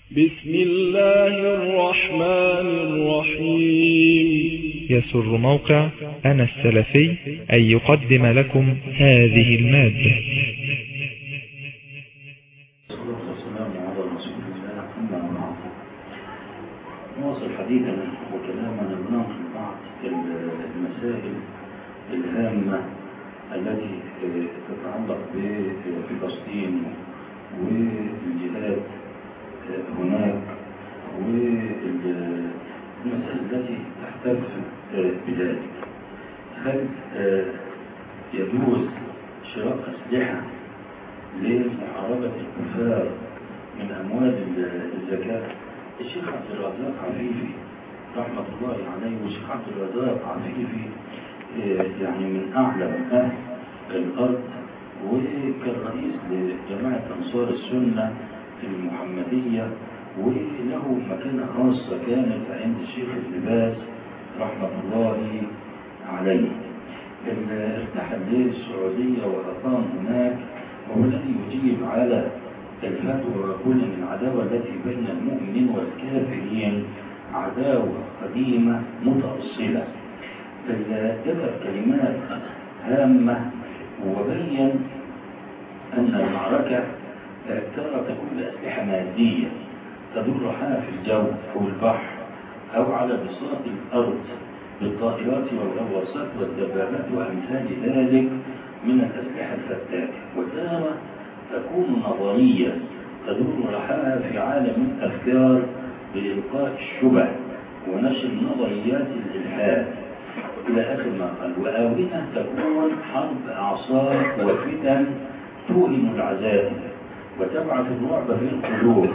بسم الله الرحمن الرحيم. يسر موقع أنا السلفي أن يقدم لكم هذه المادة. والسلام على رسول الله. أما بعد، نواصل حديثنا وكلامنا وننقل بعض المسائل الهامة التي تتعلق بفلسطين والجهاد هناك، والمسائل التي تحتاج بذلك. هل يجوز شراء أسلحة لمحاربة الكفار من أموال الزكاة؟ الشيخ عبد الرزاق عفيفي رحمة الله عليه، والشيخ عبد الرزاق عفيفي يعني من أعلم أهل الأرض، وكان رئيس لجماعة أنصار السنة المحمدية، وله مكانة خاصة كانت عند الشيخ ابن باز رحمة الله عليه. ارتحل للسعودية وأقام هناك، وهو الذي يجيب على الفتوى ويقول ان العداوة التي بين المؤمنين والكافرين عداوة قديمة متأصلة. ذكر كلمات هامة وبين أن المعركة ترى تكون بأسلحة مادية تدور في الجو أو البحر أو على بساط الأرض بالطائرات والغواصات والدبابات وأمثال ذلك من الأسلحة الفتاكة، وتارة تكون نظرية تدور رحاها في عالم الأفكار بإلقاء الشبه ونشر نظريات الإلحاد إلى آخر ما قال. وآونة تكون حرب أعصاب وفتن توهم العزائم وتبعث الرعب في القلوب.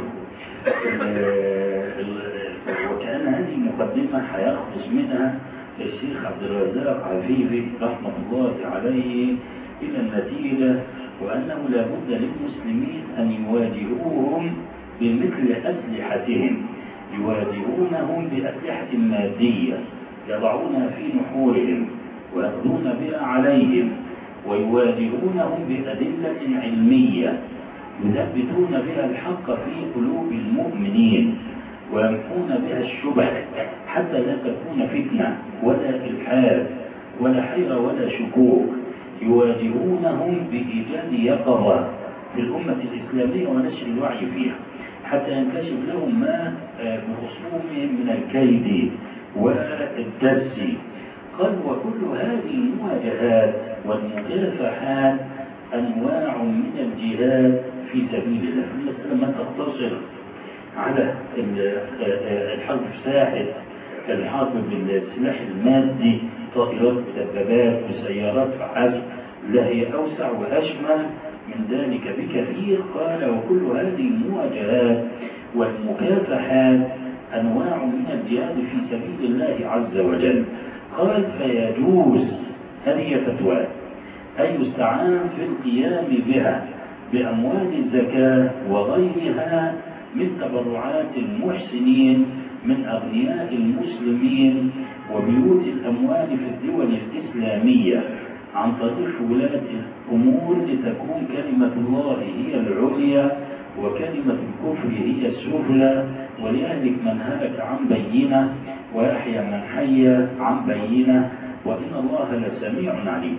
وكأن هذه المقدمة هيخلص منها الشيخ عبد الرزاق عفيفي رحمة الله عليه إلى النتيجة، وأنه لا بد للمسلمين أن يواجهوهم بمثل أسلحتهم، يواجهونهم بأسلحة مادية يضعونها في نحورهم ويقضون بها عليهم، ويواجهونهم بأدلة علمية يثبتون بها الحق في قلوب المؤمنين ويمحون بها الشبه حتى لا تكون فتنة ولا إلحاد ولا حيرة ولا شكوك. يواجهونهم بإيجاد يقظة في الأمة الإسلامية ونشر الوعي فيها حتى ينكشف لهم ما بخصومهم من الكيد والدس. قال: وكل هذه المواجهات والمكافحات أنواع من الجهاد في سبيل الله. المسألة ما تقتصر على الحرب في ساحل الحرب بالسلاح المادي، طائرات ودبابات وسيارات فحسب، لا، هي أوسع وأشمل من ذلك بكثير. قال: وكل هذه المواجهات والمكافحات أنواع من الجهاد في سبيل الله عز وجل. قال: فيجوز، هذه فتوى، أن يستعان في القيام بها بأموال الزكاة وغيرها من تبرعات المحسنين من أغنياء المسلمين وبيوت الأموال في الدول الإسلامية عن طريق ولاة الأمور لتكون كلمة الله هي العليا وكلمة الكفر هي السفلى، وليهلك من هلك عن بينة ويحيى من حي عن بينة وإن الله لسميع عليم.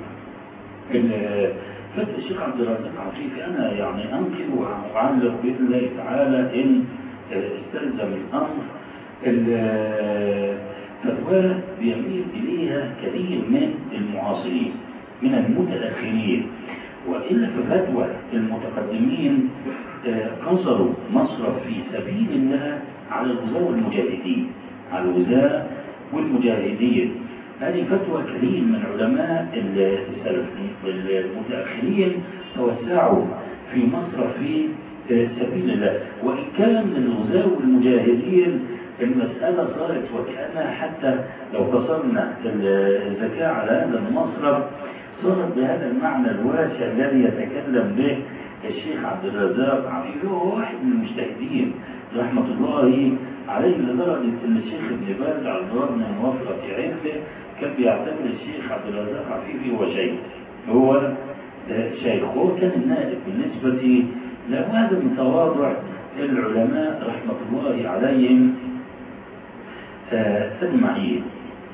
فالشيخ عبد الرزاق عفيفي أنا يعني أنقل وأعلق بإذن الله تعالى إن استلزم الأمر. الفتوى بيميل إليها كثير من المعاصرين من المتأخرين، وإلا ففتوى المتقدمين قصروا مصرف في سبيل الله على الغزاة والمجاهدين، على الغزاة والمجاهدين. هذه فتوى كثير من علماء السلف المتأخرين توسعوا في مصرف في سبيل الله، وإن كان للغزاة والمجاهدين المسألة صارت وكأنها حتى لو قصرنا الزكاة على هذا المصرف صارت بهذا المعنى الواسع الذي يتكلم به الشيخ عبد الرزاق عفيفي، وهو واحد من المجتهدين رحمة الله عليه، لدرجة أن الشيخ ابن باز على الرغم من وفرة علمه كان بيعتبر الشيخ عبد الرزاق عفيفي هو شيخ، هو شيخ، هو كان النائب بالنسبة له. هذا من تواضع العلماء رحمة الله عليهم أجمعين.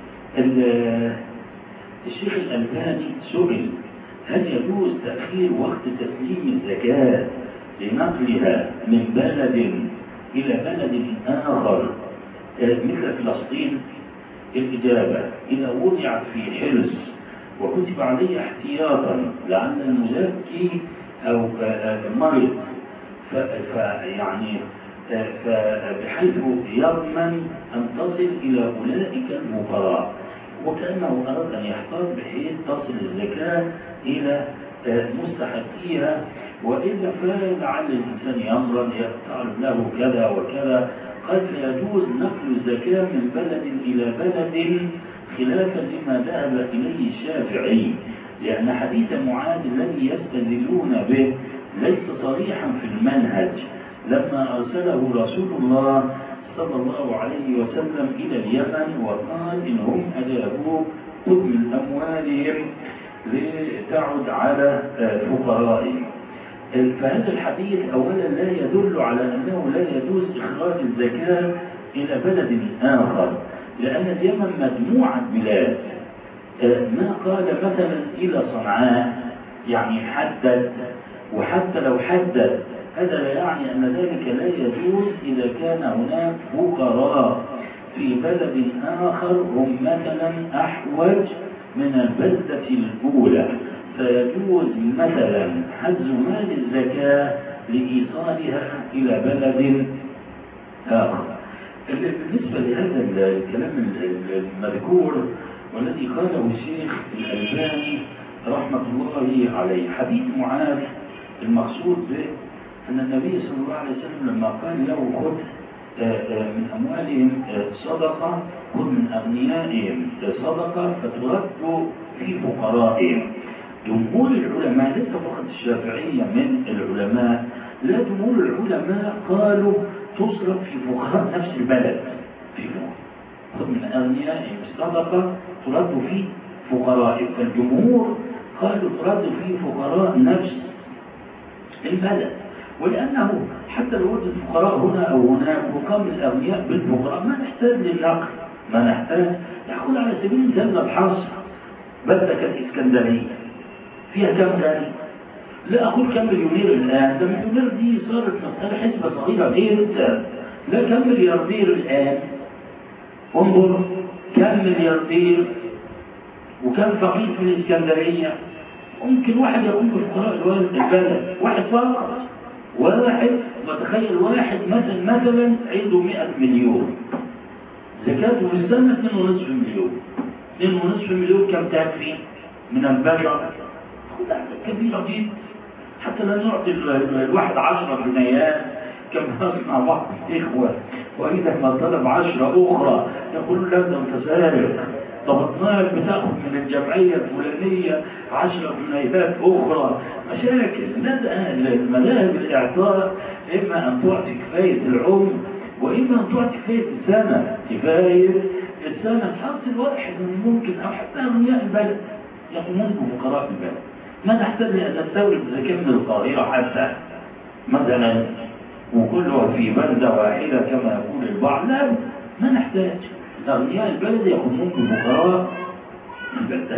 الشيخ الألباني سئل هل يجوز تأخير وقت تسليم الزكاة لنقلها من بلد إلى بلد آخر مثل فلسطين؟ الإجابة: إذا وضعت في حرص وكتب عليه احتياطا لعل المزكي أو مرض بحيث يضمن أن تصل إلى أولئك الفقراء، وكأنه أراد أن يحتاط بحيث تصل الزكاة إلى مستحقيها، وإلا فلعل الإنسان يمرض يتعرض له كذا وكذا. قد يجوز نقل الزكاة من بلد إلى بلد خلافا لما ذهب إليه الشافعي، لأن حديث معاذ الذي يستدلون به ليس صريحا في المنهج لما أرسله رسول الله صلى الله عليه وسلم إلى اليمن وقال إنهم أجابوا خذ من أموالهم لتعد على فقرائهم. فهذا الحديث أولا لا يدل على أنه لا يجوز إخراج الزكاة إلى بلد آخر، لأن اليمن مجموعة بلاد. ما قال مثلا إلى صنعاء يعني حدد، وحتى لو حدد هذا لا يعني أن ذلك لا يجوز إذا كان هناك فقراء في بلد آخر هم مثلا أحوج من البلدة الأولى، فيجوز مثلا حجز مال الزكاة لإيصالها إلى بلد آخر. بالنسبة لهذا الكلام المذكور والذي قاله الشيخ الألباني رحمة الله عليه، حديث معاذ المقصود به أن النبي صلى الله عليه وسلم لما قال له خذ من أموالهم صدقة، خذ من أغنيائهم صدقة فترد في فقرائهم. جمهور العلماء ليس فقط الشافعية من العلماء، لا جمهور العلماء قالوا تصرف في فقراء نفس البلد، في خذ من أغنيائهم صدقة ترد في فقرائهم. فالجمهور قالوا ترد في فقراء نفس البلد، ولأنه حتى لو وجد فقراء هنا أو هناك وقام الأغنياء بالفقراء ما نحتاج للنقل، ما نحتاج. يقول على سبيل المثال الحصر بلدة كالإسكندرية فيها كم غني؟ لا أقول كم مليونير الآن، ده مليونير دي صارت مسألة حسبة صغيرة غير لا كم ملياردير الآن. انظر كم ملياردير وكم فقير في الإسكندرية. ممكن واحد يقوم بفقراء البلد، واحد فقط، واحد متخيل واحد مثلا عنده 100 مليون زكاته في السنة 2.5 مليون. 2.5 مليون كم تكفي من البشر؟ كبيرة جدا، حتى لا نعطي الواحد 10 جنيهات كما نسمع بعض الإخوة، وإذا ما طلب 10 أخرى يقولون لا ده أنت سارق. طب الطالب بتاخد من الجمعية الفلانية 10 جنيهات أخرى. مشاكل. مذاهب الإعطاء إما أن تعطي كفاية العمر وإما أن تعطي كفاية السنة. كفاية السنة تحصل واحد ممكن أو حتى أغنياء البلد يقومون بفقراء البلد. ما نحتاج أن نستورد زكاة من القاهرة حتى مثلا وكلها في بلدة واحدة كما يقول البعض. لا، ما نحتاج. أغنياء البلد يقومون بفقراء البلد.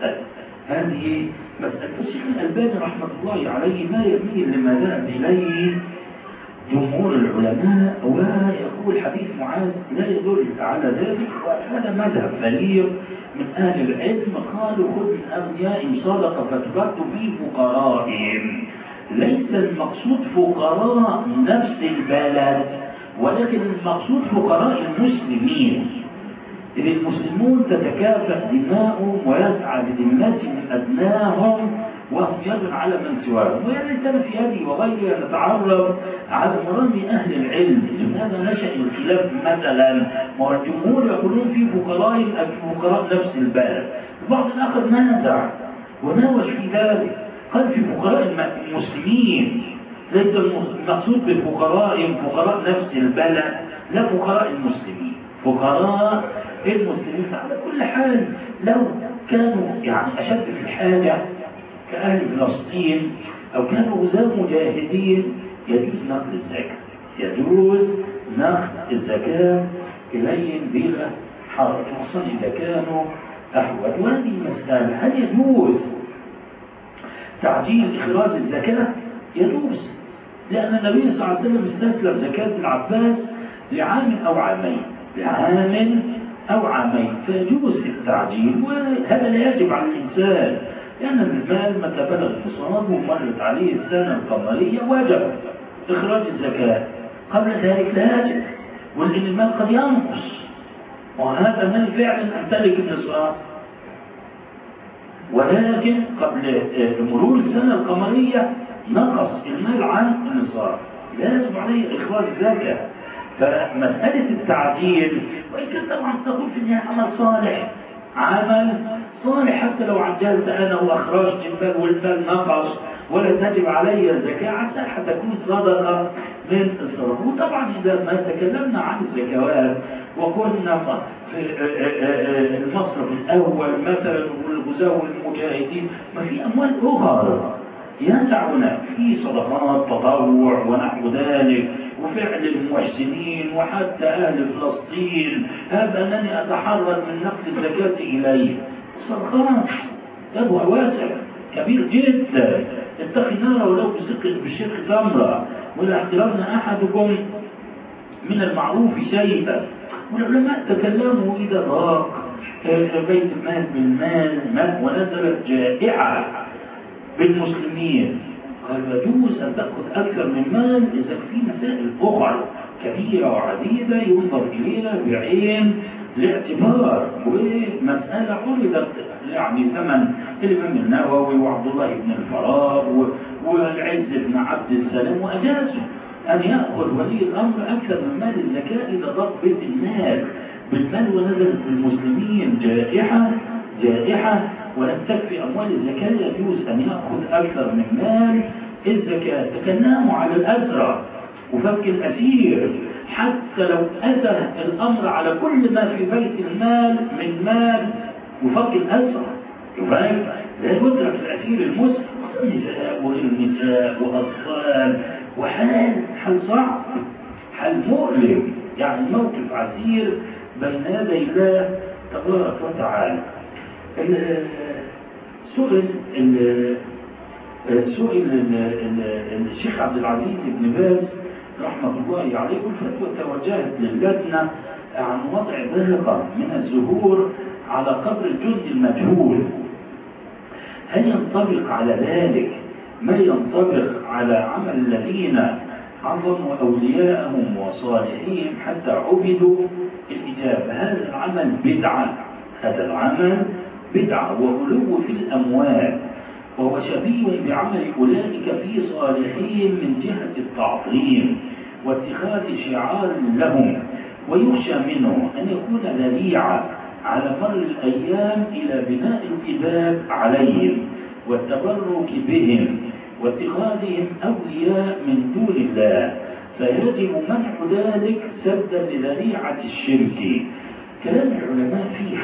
هذه مسألة الشيخ الألباني رحمة الله عليه ما يميل لما ذهب إليه جمهور العلماء، ويقول حديث معاذ لا يدل على ذلك، وهذا مذهب بليغ من أهل العلم. قالوا خذ من أغنيائهم صدقة فترد في فقرائهم. ليس المقصود فقراء نفس البلد، ولكن المقصود فقراء المسلمين. إذ المسلمون تتكافأ دماؤهم ويسعى بذمتهم أدناهم وهم يد على من سواهم. ويا ليتنا في هذه وغيرها نتعرض على مرامي أهل العلم. لماذا نشأ الخلاف مثلا؟ والجمهور يقولون في فقراء نفس البلد، البعض الآخر نازع وناوش في ذلك، قال في فقراء المسلمين. ليس المقصود بالفقراء فقراء نفس البلد، لا فقراء المسلمين، فقراء المسلمين. على كل حال لو كانوا يعني أشد في الحاجة كأهل فلسطين أو كانوا غزاة مجاهدين يجوز نقل الزكاة، يجوز ناخذ الزكاة إليهم بلا حرج، خصوصا إذا كانوا أحوج. وهذه المسألة هل يجوز تعجيل إخراج الزكاة؟ يجوز، لأن النبي صلى الله عليه وسلم استسلم زكاة العباس لعام أو عامين، لعام أو عامين، فيجوز التعجيل. وهذا لا يجب على الإنسان، لأن المال متى بلغ النصاب ومرت عليه السنة القمرية وجب إخراج الزكاة، قبل ذلك لا يجب، ولأن المال قد ينقص، وهذا المال فعلا أمتلك النصاب، ولكن قبل مرور السنة القمرية نقص المال عن النصاب، لا يجب عليه إخراج الزكاة. فمسألة التعديل، وإن كان طبعا تقول في النهاية عمل صالح، عمل صالح، حتى لو عجلت أنا وأخرجت المال والمال نقص ولا تجب علي الزكاة، حتى تكون صدقة من الصدقة. وطبعا إذا ما تكلمنا عن الزكوات وكنا في المصرف الأول مثلا والغزاة والمجاهدين، ما في أموال أخرى ينفعنا في صدقات تطوع ونحو ذلك، وفعل المحسنين، وحتى أهل فلسطين، هذا أنني أتحرر من نقل الزكاة إليه. صدقات أبوها واسع كبير جدا، اتقي النار ولو بشق تمرة، ولا يحقرن أحدكم من المعروف شيئا. والعلماء تكلموا إذا ضاق بيت المال بالمال ونزلت جائحة بالمسلمين، قال يجوز أن تأخذ أكثر من مال إذا في مسائل أخرى كبيرة وعديدة ينظر إليها بعين الاعتبار. ومسألة عرضت يعني زمن الإمام النووي وعبد الله بن الفراغ والعز بن عبد السلام، وأجازوا أن يأخذ ولي الأمر أكثر من مال الزكاة إذا ضاق بيت المال بالمال ونزلت بالمسلمين جائحة ولم تكفي أموال الزكاة، يجوز أن يأخذ أكثر من مال الزكاة. تكلموا على الأسرى وفك الأسير، حتى لو أتى الأمر على كل ما في بيت المال من مال وفك الأسرى، يفهم لا يدرك الأسير المسلم، النساء وأطفال، وحال صعب، حال مؤلم، يعني موقف عسير بين يدي الله تبارك وتعالى. سئل الشيخ عبد العزيز بن باز رحمة الله عليه، والفتوى توجهت للجنة عن وضع ذهقة من الزهور على قبر الجند المجهول، هل ينطبق على ذلك ما ينطبق على عمل الذين عظموا أولياءهم وصالحين حتى عبدوا؟ الإجابة هذا العمل بدعة، هذا العمل بدعة وغلو في الأموال، وهو شبيه بعمل أولئك في صالحين من جهة التعظيم واتخاذ شعار لهم، ويخشى منه أن يكون ذريعة على مر الأيام إلى بناء الكذاب عليهم والتبرك بهم واتخاذهم أولياء من دون الله، فيجب منع ذلك سدا لذريعة الشرك. كلام العلماء فيه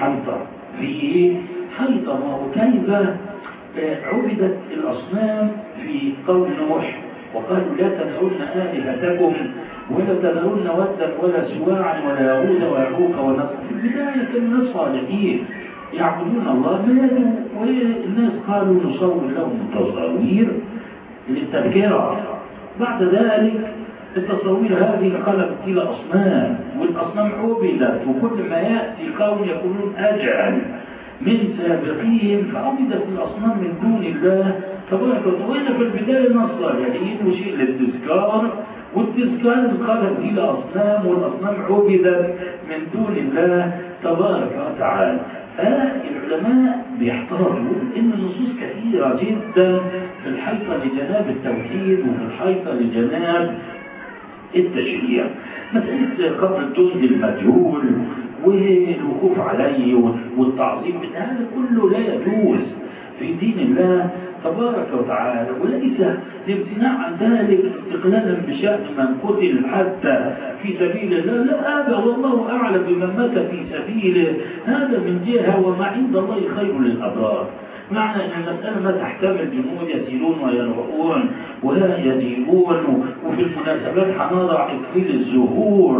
حيطة وكيف عبدت الأصنام في قوم نوح، وقالوا لا تذرون آلهتكم ولا تذرون ودا ولا سواعا ولا يغوث ويعوق ونسر. في البداية كانوا الناس صالحين يعبدون الله، ماتوا والناس قالوا نصور لهم تصاوير للتذكرة. بعد ذلك التصاوير هذه انقلبت إلى أصنام، والأصنام عبدت، وكل ما يأتي قوم يقولون أجعل من سابقين، فعبدت الأصنام من دون الله تبارك وتعالى. في البداية الناس صالحين وشيء للتذكار، والتذكار انقلب إلى أصنام، والأصنام عبدت من دون الله تبارك وتعالى. فالعلماء بيحتاروا إن النصوص كثيرة جدا في الحيطة لجناب التوحيد وفي الحيطة لجناب التشريع. مسألة قبر الجند المجهول والوقوف عليه والتعظيم هذا كله لا يجوز في دين الله تبارك وتعالى، وليس الامتناع عن ذلك استقلالا بشأن من قتل حتى في سبيل الله، لا، هذا والله أعلم بمن مات في سبيله، هذا من جهة، وما عند الله خير للأبرار. معنى أن المسألة ما تحتمل جنود يسيرون ويرغؤون ولا يجيبون. وفي المناسبات حنضع إكليل الزهور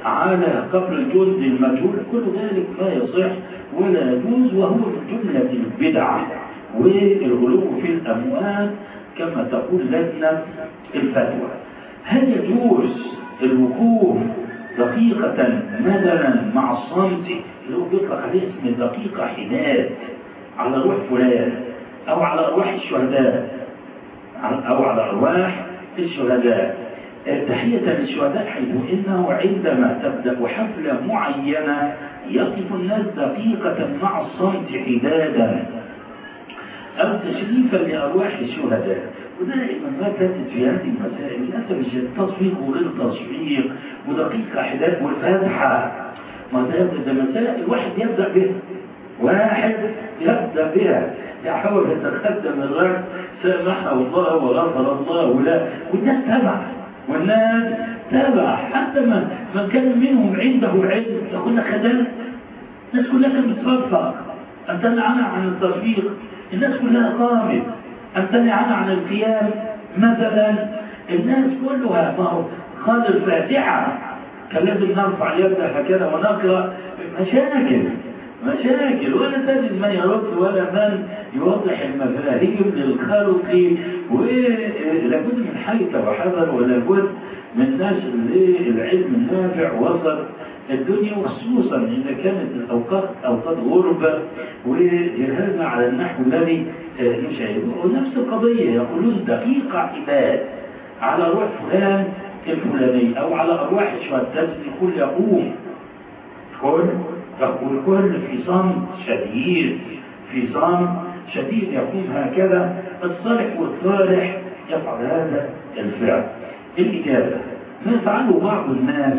على قبر الجند المجهول، كل ذلك لا يصح ولا يجوز، وهو من جملة البدع والغلو في الأموال كما تقول لجنة الفتوى. هل يجوز الوقوف دقيقة مثلا مع الصمت اللي هو بيطلق عليه اسم دقيقة حداد على روح فلان أو على أرواح الشهداء أو على أرواح الشهداء تحية للشهداء، حيث إنه عندما تبدأ حفلة معينة يقف الناس دقيقة مع الصمت حدادا أو تشريفا لأرواح الشهداء. ودائما ما كانت في هذه المسائل للأسف التصفيق وللتصفيق ودقيقة حداد والفاتحة، ما ده مسائل واحد يبدأ بها يحاول يتقدم الرجل سامحه الله وغفر الله له، والناس تابع حتى من كان منهم عنده علم تقول لك خدام الناس كلها كانت بتصفق، امتنع عنها عن التصفيق، الناس كلها قامت، امتنع عنها عن القيام مثلا، الناس كلها ما هو قال الفاتحه كان لازم نرفع يدنا هكذا ونقرا، مشاكل ولا تجد من يرد ولا من يوضح المفاهيم للخلق، ولابد من حيطة وحذر، ولابد من ناس العلم النافع وسط الدنيا، وخصوصا إذا كانت الأوقات أوقات غربة وإرهابنا على النحو الذي نشاهده. ونفس القضية يقولون دقيقة عباد على روح فلان الفلاني أو على أرواح الشهداء يقوم والكل في صمت شديد يقوم هكذا. الصالح والصالح يفعل هذا الفعل. الإجابة: ما يفعله بعض الناس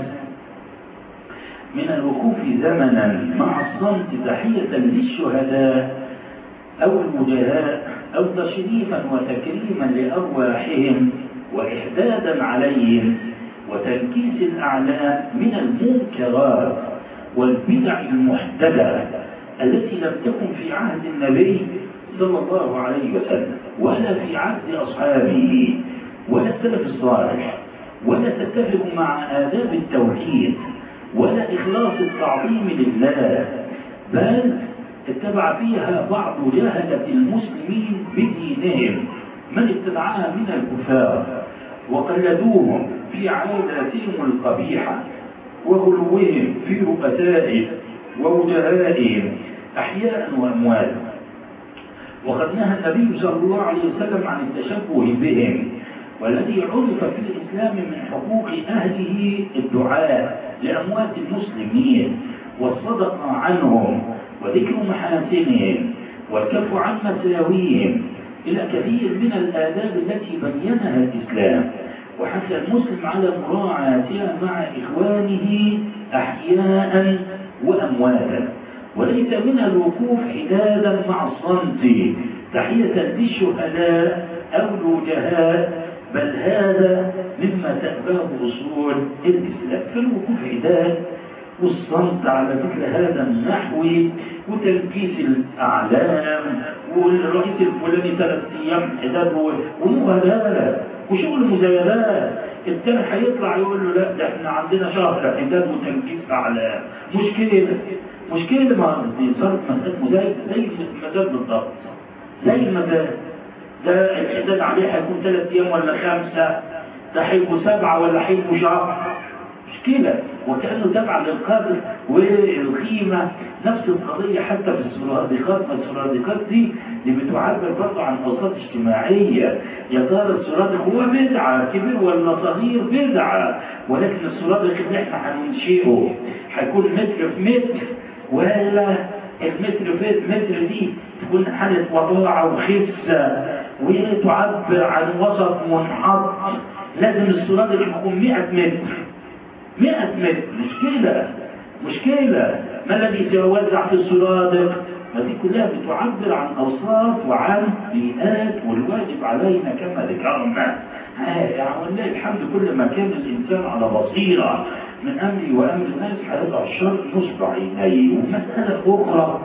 من الوقوف زمنا مع الصمت تحية للشهداء أو المجاهاء أو تشريفا وتكريما لأرواحهم وإحدادا عليهم وتنكيس الأعلام من المنكرات والبدع المحدثة التي لم تكن في عهد النبي صلى الله عليه وسلم ولا في عهد أصحابه ولا السلف الصالح، ولا تتفق مع آداب التوحيد ولا إخلاص التعظيم لله، بل اتبع فيها بعض جهلة المسلمين بدينهم من اتبعها من الكفار وقلدوهم في عاداتهم القبيحة وغلوهم في رؤسائهم ووجهائهم أحياء وأمواتا. وقد نهى النبي صلى الله عليه وسلم عن التشبه بهم، والذي عرف في الإسلام من حقوق أهله الدعاء لأموات المسلمين والصدقة عنهم وذكر محاسنهم والكف عن مساويهم إلى كثير من الآداب التي بينها الإسلام، وحث المسلم على مراعاتها مع إخوانه أحياء وأمواتا، وليس من الوقوف حدادا مع الصمت تحية للشهداء أو الوجهاء، بل هذا مما تأباه أصول الإسلام. فالوقوف حداد والصمت على مثل هذا النحو وتنكيس الأعلام والرئيس الفلاني 3 أيام حداد ومغادرة وشغل مزايدات، التاني هيطلع يقول له لا ده احنا عندنا شهر حداد وتنكيس أعلام. مشكلة ما دي صارت مسألة مزايدة زي المزاد بالضبط، زي المزاد ده الحداد عليه هيكون 3 أيام ولا 5، ده هيبقوا 7 ولا هيبقوا شهر، مشكلة. وكأنه تبع للقدر والقيمة. نفس القضية حتى في السرادقات، ما السرادقات دي بتعبر برضه عن أوساط اجتماعية. يا ترى السرادق هو بدعة كبير ولا صغير؟ بدعة، ولكن السرادق اللي احنا هننشئه هيكون متر في متر، ولا المتر في متر دي تكون حالة وضاعة وخفة وتعبر عن وسط منحط. لازم السرادق يكون 100 متر. مشكلة. ما الذي سيوزع في السرادق؟ ما دي كلها بتعبر عن أوصاف وعن بيئات، والواجب علينا كما ذكرنا والله الحمد كل ما كان الإنسان على بصيرة من أمري وأمر الناس هيضع الشر نصب عينيه. ومسألة أخرى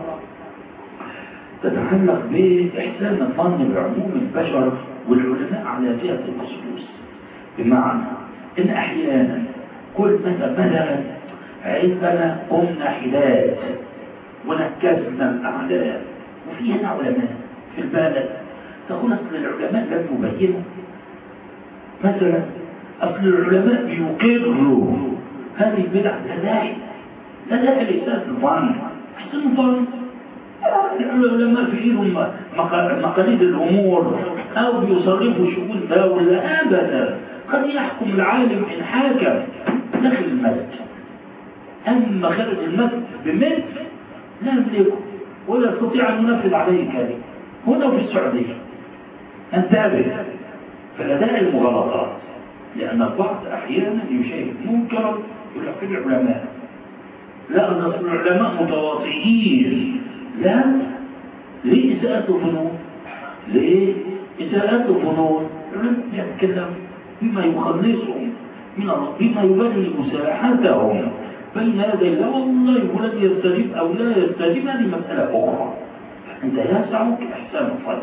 تتعلق بإحسان الظن بعموم البشر والعلماء على جهة الخصوص، بمعنى إن أحيانا كل مثلا بتاعتنا قمنا حداد ونكسنا الأعلام. وفي هنا علماء في البلد تقول أصل العلماء لم يبينوا، مثلا أصل العلماء بيقروا هذه البدع. لا داعي لإساءة الظن، أحسن الظن العلماء في إيدهم مقاليد الأمور أو بيصرفوا شؤون دولة، أبدا. قد يحكم العالم إن حاكم داخل المسجد، أما خارج المسجد بمثل لا يملكه ولا يستطيع أن ينفذ عليه كلمة. هنا في السعودية انتبه، فلا داعي للمغالطات، لأن البعض أحيانا يشاهد منكرا يقول لك في العلماء لا، أصل العلماء متواطئين. لا، ليه إساءة الظنون؟ ليه إساءة الظنون؟ العلماء يتكلم بما يخلصهم من الله، بما يبني مساحتهم بين يدي الله. والله ولن يستجيب أو لا يستجيب هذه مسألة أخرى. أنت يسعك إحسان الظن.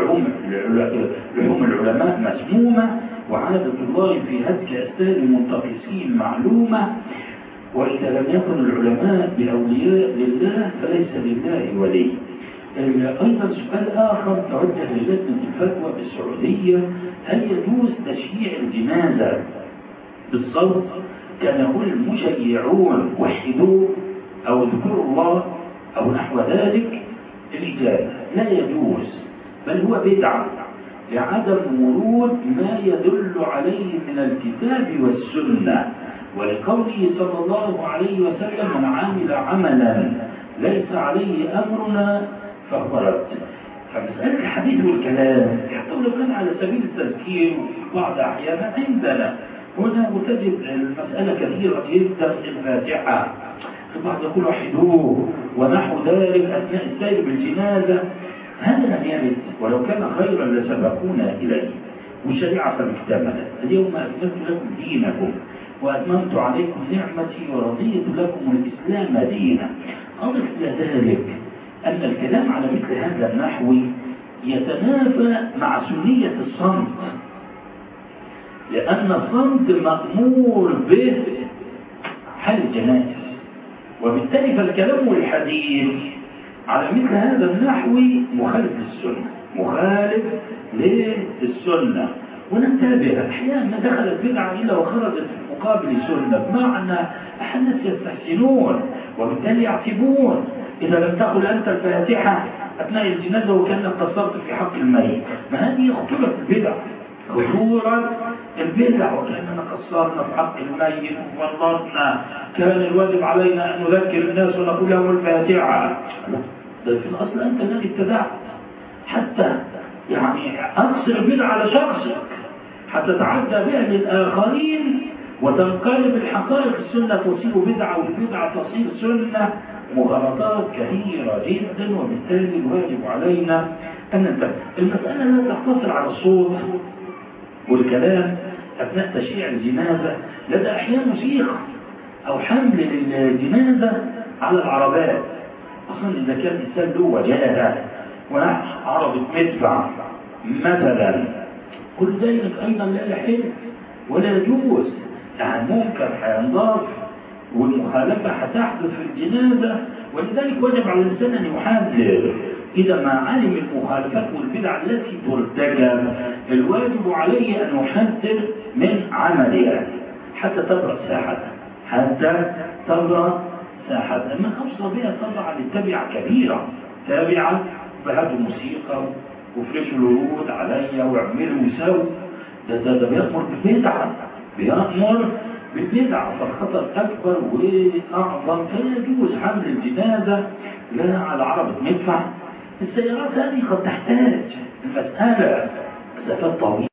لحوم العلماء مسمومة، وعادة الله في هتك أستاذ المنتقصين معلومة. وإذا لم يكن العلماء بأولياء لله فليس لله ولي. أيضا سؤال آخر توجه للجنة الفتوى بالسعودية: هل يجوز تشييع الجنازة بالصوت؟ كان يقول المشيعون وحدوه أو اذكروا الله أو نحو ذلك. الإجابة: لا يجوز، بل هو بدعة لعدم ورود ما يدل عليه من الكتاب والسنة، ولقوله صلى الله عليه وسلم: من عمل عملا ليس عليه أمرنا فهو رد. فمسألة الحديث والكلام يحتوي لو كان على سبيل التذكير بعض أحيانا عندنا هنا، وتجد المسألة كثيرة جدا. الفاتحة البعض يقول وحدوه ونحو ذلك أثناء السير بالجنازة، هذا لم يرد، ولو كان خيرا لسبقونا إليه. والشريعة قد اكتملت. اليوم أكملت لكم دينكم وأتممت عليكم نعمتي ورضيت لكم الإسلام دينا. أضف إلى ذلك أن الكلام على مثل هذا النحو يتنافى مع سنية الصمت، لأن الصمت مأمور به حال الجنائز، وبالتالي فالكلام والحديث على مثل هذا النحو مخالف للسنة، مخالف للسنة. وننتبه، أحيانا دخلت بدعة إلا وخرجت في مقابل سنة، بمعنى أحد الناس يستحسنون وبالتالي يعتبون إذا لم تقل أنت الفاتحة أثناء الجنازة وكأنك قصرت في حق الميت. ما هذه خطورة البدع، خطورة البدع، وكأننا قصرنا في حق الميت وفرطنا، كان الواجب علينا أن نذكر الناس ونقول لهم الفاتحة. ده في الأصل أنت الذي ابتدعت، حتى يعني أقصر البدع على شخصك حتى تعدى بها للآخرين وتنقلب الحقائق السنة تصير بدعة والبدعة تصير سنة. مغالطات كثيرة جدا، وبالتالي الواجب علينا أن ننتبه. المسألة لا تقتصر على الصوت والكلام أثناء تشييع الجنازة، لدى أحيان موسيقى أو حمل الجنازة على العربات، أصلا إذا كان الإنسان له وجاهة وعربة مدفع مثلا، كل ذلك أيضا لا يحل ولا يجوز. يعني منكر هينضاف والمخالفة هتحدث في الجنازة، ولذلك وجب على الإنسان أن يحذر إذا ما علم المخالفات والبدع التي ترتكب. الواجب عليه أن يحذر من عملها حتى تبرأ ساحتها، حتى تبرأ ساحتها. من أوصى بها طبعا للتبعة كبيرة، تابعة بهاتوا موسيقى وفرشوا الورود عليا واعملوا وسووا، ده بيأمر بالبدعة، بيأمر بالبدعة، فالخطر أكبر وأعظم. فلا يجوز حمل الجنازة لا على عربة مدفع. السيارات هذه قد تحتاج المسألة مسافات طويلة